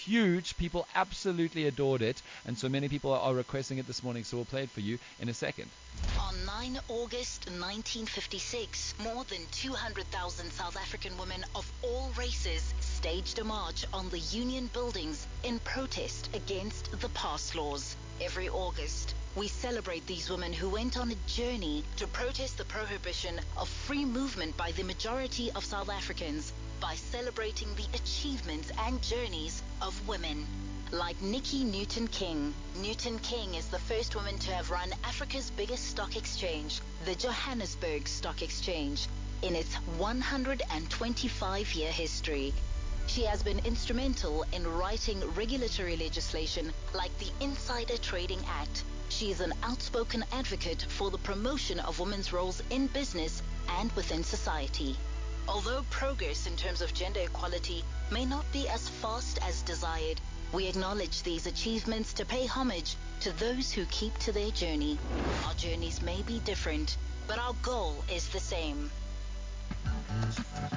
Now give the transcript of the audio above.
huge. People absolutely adored it, and so many people are requesting it this morning, so we'll play it for you in a second. On 9 August 1956, more than 200,000 South African women of all races staged a march on the Union buildings in protest against the pass laws. Every August, we celebrate these women who went on a journey to protest the prohibition of free movement by the majority of South Africans by celebrating the achievements and journeys of women. Like Nikki Newton-King. Newton-King is the first woman to have run Africa's biggest stock exchange, the Johannesburg Stock Exchange, in its 125-year history. She has been instrumental in writing regulatory legislation like the Insider Trading Act. She is an outspoken advocate for the promotion of women's roles in business and within society. Although progress in terms of gender equality may not be as fast as desired, we acknowledge these achievements to pay homage to those who keep to their journey. Our journeys may be different, but our goal is the same.